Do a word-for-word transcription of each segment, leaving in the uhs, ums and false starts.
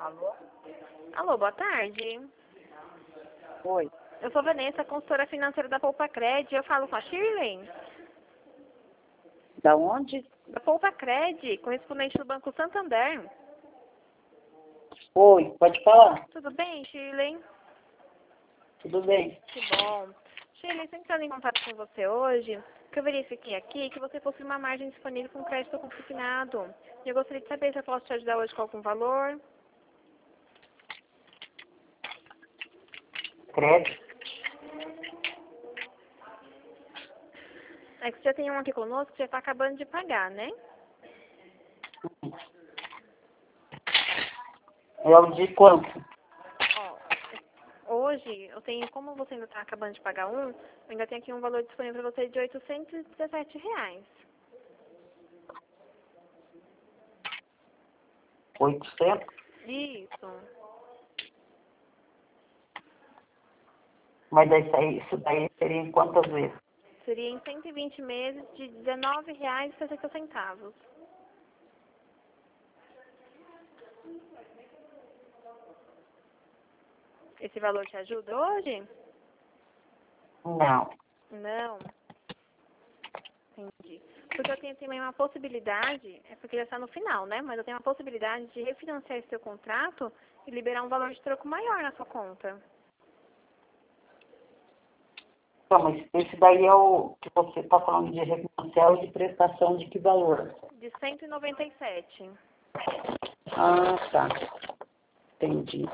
Alô? Alô, boa tarde. Oi. Eu sou Vanessa, consultora financeira da Poupa Cred. Eu falo com a Shirley? Da onde? Da Poupa Cred, correspondente do Banco Santander. Oi, pode falar? Tudo bem, Shirley? Tudo bem? Que bom. Shirley, estou entrando em contato com você hoje, porque eu verifiquei aqui que você possui uma margem disponível com crédito consignado. E eu gostaria de saber se eu posso te ajudar hoje com algum valor. Crédito? É que você já tem um aqui conosco que já está acabando de pagar, né? É o de quanto? Ó, hoje, eu tenho, como você ainda está acabando de pagar um, eu ainda tenho aqui um valor disponível para você de oitocentos e dezessete reais. Oitocentos? Isso. Mas isso, aí, isso daí seria em quantas vezes? Seria em cento e vinte meses de dezenove reais e sessenta centavos. Esse valor te ajuda hoje? Não. Não. Entendi. Porque eu tenho também uma possibilidade, é porque já está no final, né? Mas eu tenho uma possibilidade de refinanciar esse seu contrato e liberar um valor de troco maior na sua conta. Então, mas esse daí é o que você está falando de refinanciar e de prestação de que valor? De cento e noventa e sete. Ah, tá. Entendi.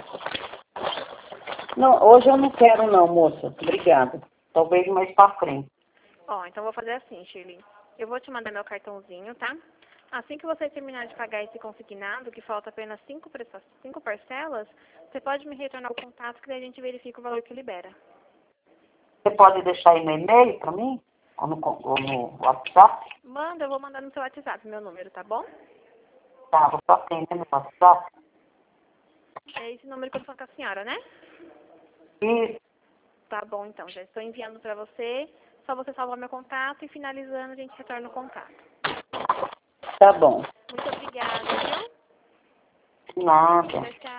Não, hoje eu não quero não, moça. Obrigada. Talvez mais para frente. Ó, então eu vou fazer assim, Shirley. Eu vou te mandar meu cartãozinho, tá? Assim que você terminar de pagar esse consignado, que falta apenas cinco, presta- cinco parcelas, você pode me retornar o contato que daí a gente verifica o valor que libera. Você pode deixar aí no e-mail para mim? Ou no, ou no WhatsApp? Manda, eu vou mandar no seu WhatsApp meu número, tá bom? Tá, vou só atender no WhatsApp. É esse número que eu tô falando com a senhora, né? Isso. Tá bom, então. Já estou enviando pra você. Só você salvar meu contato e finalizando a gente retorna o contato. Tá bom. Muito obrigada, viu? Nada. Tchau, tchau.